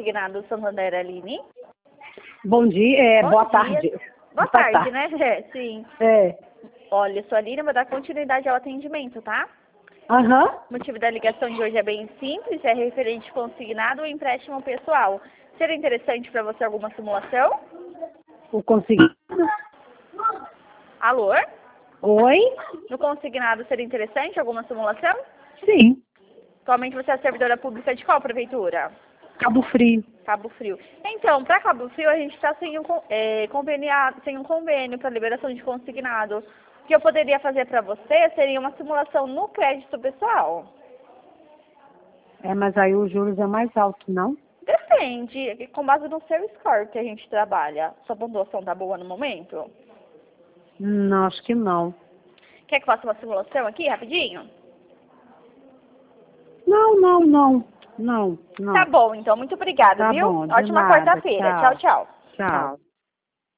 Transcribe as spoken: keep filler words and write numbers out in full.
Consignado Santander, Aline. Bom dia, é, Bom boa dia. tarde. Boa, Boa tarde, tarde. né? É, sim. É. Olha, sou a Aline, vou dar continuidade ao atendimento, tá? Aham. O motivo da ligação de hoje é bem simples, é referente consignado ou empréstimo pessoal. Seria interessante para você alguma simulação? O consignado. Alô? Oi? No consignado seria interessante alguma simulação? Sim. Atualmente você é servidora pública de qual prefeitura? Cabo Frio. Cabo Frio. Então, para Cabo Frio a gente está sem, um, con- é, conveniado, sem um convênio para liberação de consignado. O que eu poderia fazer para você seria uma simulação no crédito pessoal. É, mas aí os juros é mais alto, não? Depende, é com base no seu score que a gente trabalha. Sua pontuação tá boa no momento? Não, acho que não. Quer que eu faça uma simulação aqui, rapidinho? Não, não, não. Não, não. Tá bom, então. Muito obrigada, Tá viu? bom, de Ótima nada. quarta-feira. Tchau, Tchau. tchau. Tchau.